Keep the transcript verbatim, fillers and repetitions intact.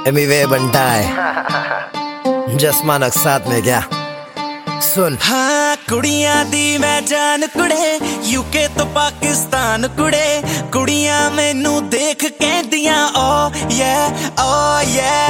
Amy वे बनता है जसमा नक्सात में क्या सुन। हाँ कुड़ियां दी मैं जान कुड़े यूके तो पाकिस्तान कुड़े कुड़ियां मैनू देख कहदियां ओ ये ओ ये